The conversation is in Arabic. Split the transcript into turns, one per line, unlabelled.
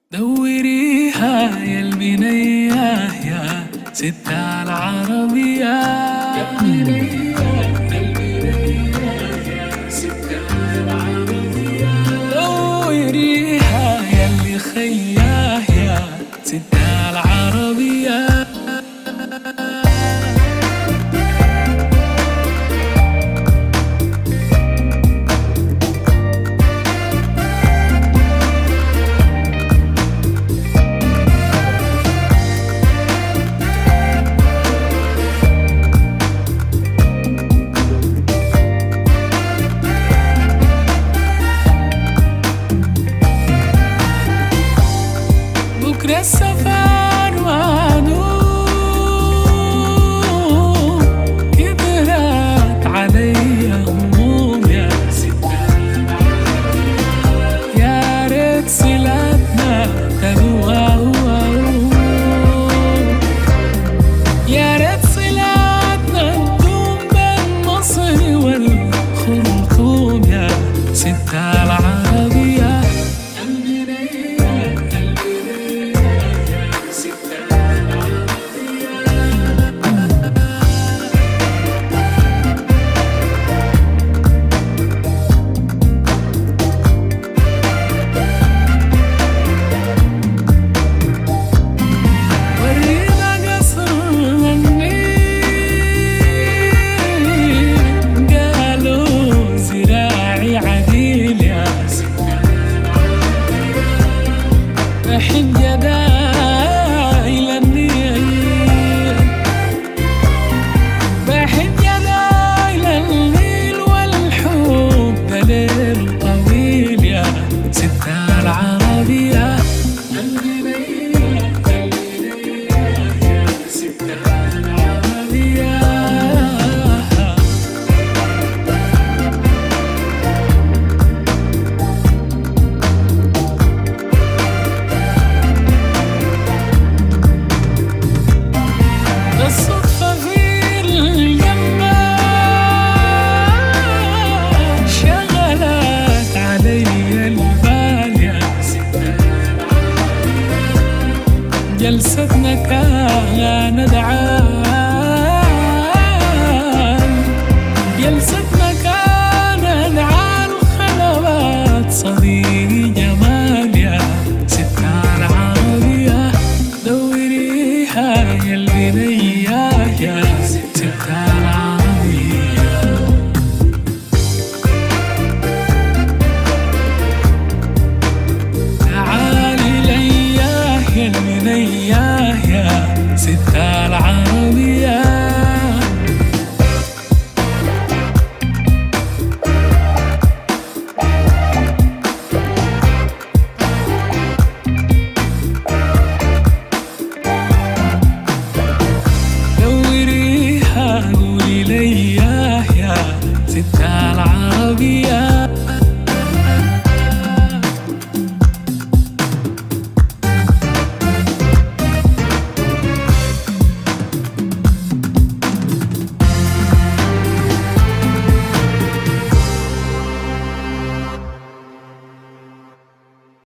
دوريها يا البنية يا ست العربية. دوريها يا البنية يا ست العربية. دوريها يا اللي خياه يا ست العربية. بكرة السفر وعنو كبرت علي هموم يا ست العربية. يا ريت صلاتنا تدوم، يا ريت صلاتنا تدوم بين مصر والخرطوم يا ست العربية. بحن يداي للنيل، بحن يداي للنيل والحب دليل طويل يا ست العربية. يا ست العربية. الصدفة في الجنة شغلت علي البال يا ست العربية. جلستنا كانت عال، جلستنا كانت عال وخلوات صديق جمال يا ست العربية. دوريها يا البنية يا ست العربية. تعالي ليا يا البنية يا ست العربية. قولي ليا يا ست العربية.